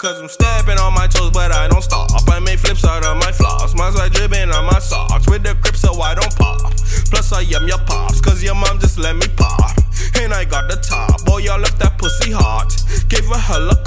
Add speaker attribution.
Speaker 1: Cause I'm stepping on my toes, but I don't stop. I make flips out of my floss. Mine's like dripping on my socks. With the grip so I don't pop. Plus I am your pops, cause your mom just let me pop. And I got the top. Boy, y'all left that pussy hot. Gave her hella